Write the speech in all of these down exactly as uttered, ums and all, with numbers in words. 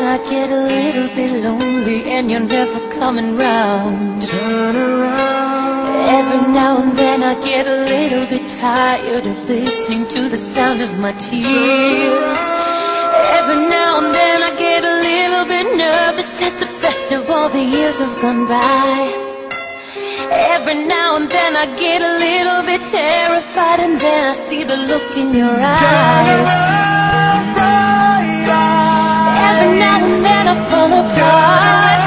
I get a little bit lonely and you're never coming round. Turn around. Every now and then I get a little bit tired of listening to the sound of my tears. Every now and then I get a little bit nervous that the best of all the years have gone by. Every now and then I get a little bit terrified, and then I see the look in your eyes. Every now and then I fall apart.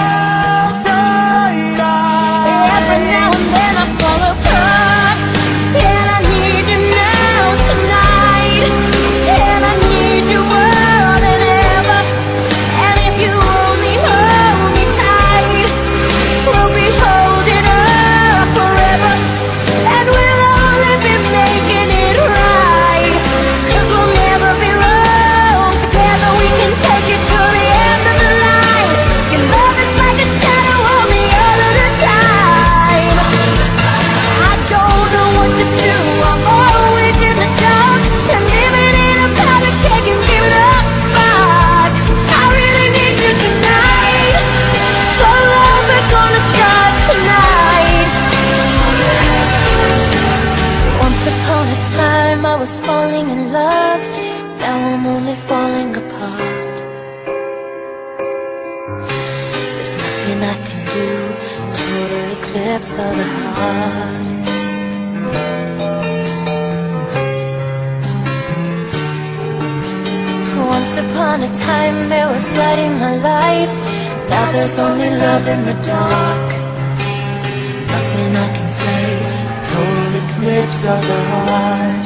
Every now and then I fall apart. And I need you now tonight. And I need you more than ever. And if you only hold me tight, we'll be holding up forever. And we'll only be making it right, 'cause we'll never be wrong. Together we can take it to the end of the line. Your love is like a shadow on me all of the time. I don't know what to do, I'm always in the dark. And living in a powder keg and giving up sparks. I really need you tonight, so love is gonna start tonight. Once upon a time I was falling in love, now I'm only falling apart. There's nothing I can do, total eclipse of the heart. Once upon a time there was light in my life, now there's only love in the dark. Nothing I can say, total eclipse of the heart.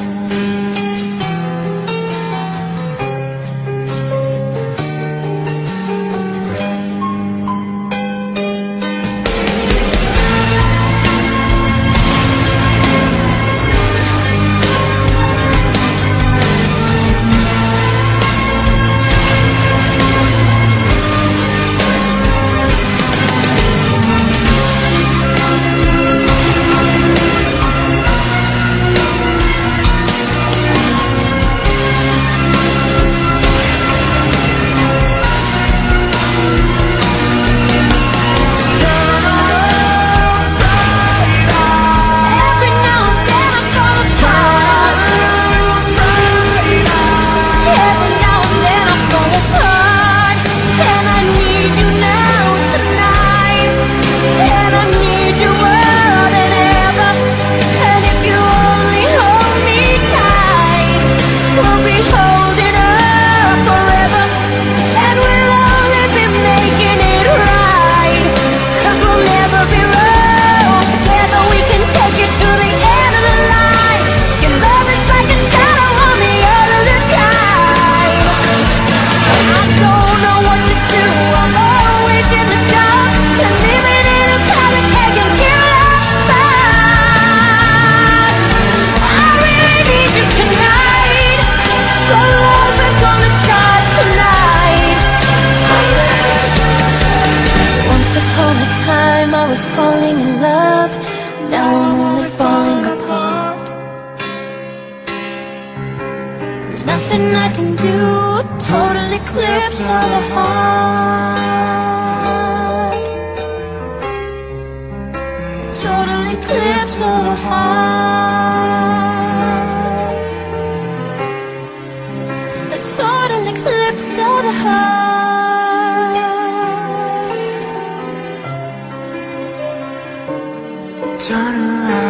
I was falling in love, now I'm only falling apart. There's nothing I can do, total eclipse of the heart. Total eclipse of the heart. A total eclipse of the heart. Turn around.